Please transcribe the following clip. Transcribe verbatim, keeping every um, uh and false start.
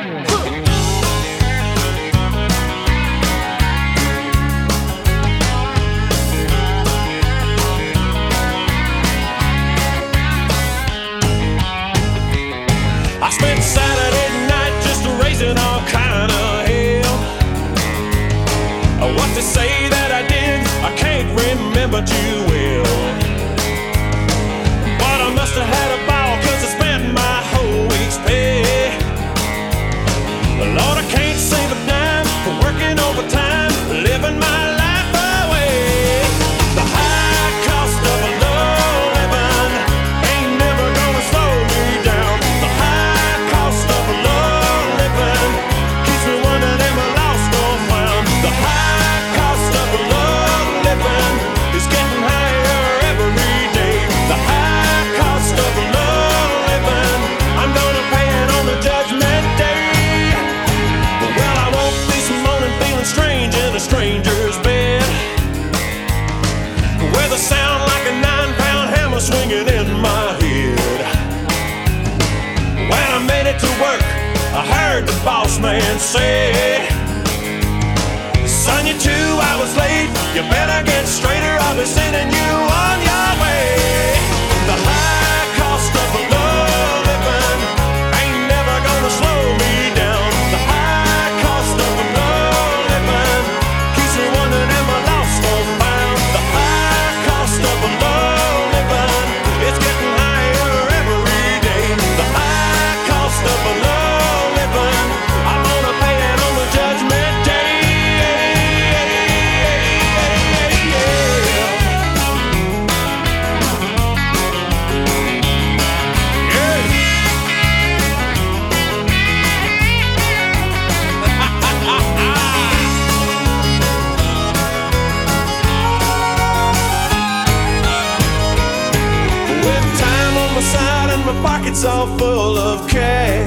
I spent Saturday night just raising all kind of hell. What to say that I did, I can't remember too well. But I must have had a ball, cause I spent my whole week's pay. Lord, I can't save a dime for working overtime, living my life away. The high cost of a low living ain't never gonna slow me down. The high cost of a low living keeps me wondering, am I lost or found? The high cost of a low living is getting higher every day. The high cost of a low living, I'm gonna pay it on the judgment day. Well, I woke this morning feeling strange in a stranger's bed, with a sound like a nine-pound hammer swinging in my head. When I made it to work, I heard the boss man say, son, you're two hours late, you better get straighter, I'll be sending you on your way. The high cost of a low living ain't never gonna slow me down. The high cost of a low living keeps me wondering, am I lost or found? The high cost of a low living, it's getting higher every day. The high cost of a low living, I'm gonna pay it on the judgment day. With time on my side and my pockets all full of cash,